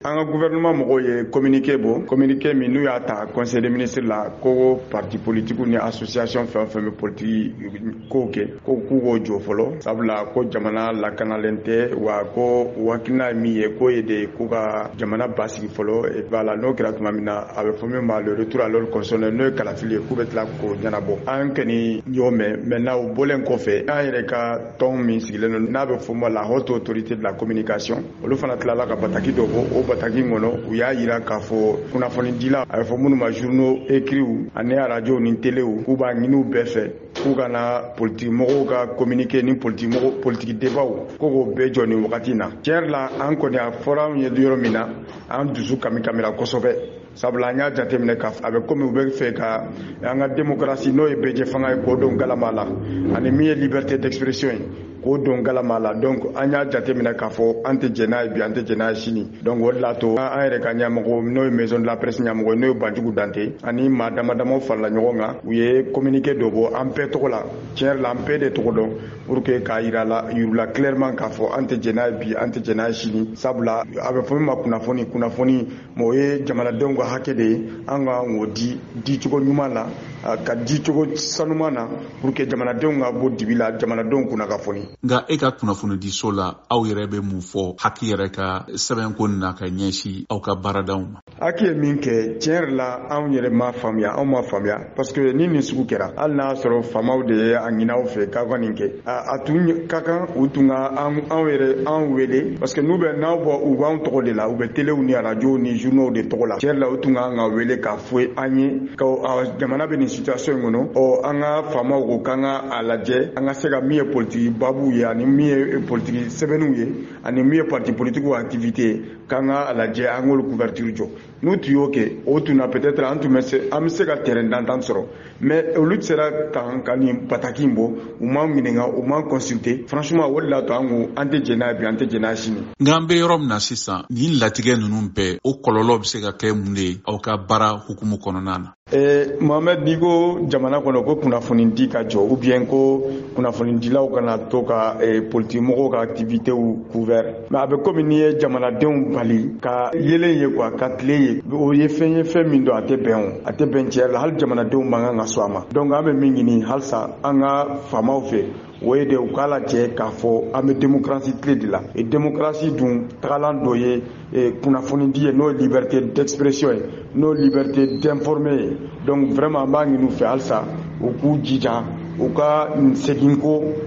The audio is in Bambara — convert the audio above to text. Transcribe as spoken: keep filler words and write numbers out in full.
An ka gouvernement mɔgɔw ye communiqué bɔ communiqué min n'u y'a ta conseil des ministres la ko parti politique ni association fɛn fɛn bɛ politique ko kɛ ko k'u k'o jɔ fɔlɔ sabula ko jamana lakanalen tɛ wa ko hakilina ye min ye k'o ye de k'u ka jamana basigi fɔlɔ et voilà n'o kɛra tuma min na a bɛ fɔ min ma le retour à l'ordre constitutionnel n'o ye kalafili ye k'u bɛ tila k'o ɲɛnabɔ an kɔni y'o mɛn maintenant o bɔlen kɔfɛ an yɛrɛ ka tɔn min sigilen don n'a bɛ fɔ ma la haute autorité de la communication olu fana tilala ka bataki dɔ bɔ o bataki kɔnɔ u y'a jira k'a fɔ kunnafoni dila a bɛ fɔ minnu ma journaux écrits ani radio ni téléw k'u b'a ɲini u bɛɛ fɛ k'u kana politique mɔgɔw ka communiqué ni politique mɔgɔw politique débat ko k'o bɛɛ jɔ nin wagati in na tiɲɛ la an kɔni a fɔra anw ye yɔrɔ min na an dusu kami kamira kosɛbɛ sabula an y'a jateminɛ k'a fɔ a bɛ komi u bɛ fɛ ka an ka démocratie n'o ye bɛɛjɛ fanga ye k'o don galama la ani min ye liberté d'expression ye k'o don galama la donc an y'a jateminɛ k'a fɔ an tɛ jɛn n'a ye bi an tɛ jɛn n'a ye sini donc o de la to an yɛrɛ ka ɲɛmɔgɔ n'o ye maison de la presse ɲɛmɔgɔ n'o ye Banjugu Dante ani maa dama dama farala ɲɔgɔn kan u ye communiqué dɔ bɔ an bɛɛ tɔgɔ la tiɲɛ la an bɛɛ de tɔgɔ dɔn pour que k'a yira la yirula clairement k'a fɔ an tɛ jɛn n'a ye bi an tɛ jɛn n'a ye sini sabula a bɛ fɔ min ma kunnafoni kunnafoni mais o ye jamanadenw ka hakɛ de ye an ka o di di cogo ɲuman na ka di cogo sanuman na pour que jamanadenw ka bɔ dibi la jamanadenw kunna ka fɔni. Nka e ka kunnafoni di so la aw yɛrɛ bɛ mun fɔ haki yɛrɛ ka sɛbɛnko na ka ɲɛsin aw ka baaradaw ma. Haki ye min kɛ tiɲɛ yɛrɛ la anw yɛrɛ ma faamuya anw ma faamuya parce que ni nin sugu kɛra hali n'a sɔrɔ faamaw de ye a ɲini aw fɛ k'a ka nin kɛ a tun ka kan u tun ka anw yɛrɛ anw wele parce que n'u bɛ n'aw bɔ u b'anw tɔgɔ de la u bɛ telew ni radio ni journaux de tɔgɔ la tiɲɛ yɛrɛ la u tun ka kan ka wele k'a fɔ an ye ka jamana bɛ nin situation in kɔnɔ ɔ an ka faamaw ko k'an ka a lajɛ an ka se ka min ye politique babu ye ani min ye politique sɛbɛnniw ye ani min ye parti politique activité ye k'an ka a lajɛ an k'olu couverture jɔ n'u tun y'o kɛ o tun na peut-être an tun bɛ se an bɛ se ka terrain d'entente sɔrɔ mais olu sera kan ka nin bataki in bɔ u m'an ɲininka u m'an consulter franchement o de la to an ko an tɛ jɛn n'a ye bi an tɛ jɛn n'a ye sini. Nka an bɛ yɔrɔ min na sisan nin latigɛ ninnu bɛɛ o kɔlɔlɔ bɛ se ka kɛ mun de ye aw ka baara hukumu kɔnɔna na. Eh, Mohamed n'i ko jamana kɔnɔ ko kunnafoni di ka jɔ ou bien ko kunnafoni dilaw kana to ka eh, politique mɔgɔw ka activité couvert mais a bɛ komi n'i ye jamanadenw bali ka yelen ye quoi ka tile ye o ye fɛn ye fɛn min don a tɛ bɛn o a tɛ bɛn tiɲɛ la hali jamanadenw man kan ka sɔn a ma donc an bɛ min ɲini halisa an ka faamaw fɛ o ye de u k'a lajɛ k'a fɔ an bɛ démocratie tile de la et démocratie dun tagalan dɔ ye eh, kunnafoni di ye n'o ye liberté d'expression ye n'o liberté d'informer ye donc vraiment an b'a ɲini u fɛ halisa u k'u jija u ka segin ko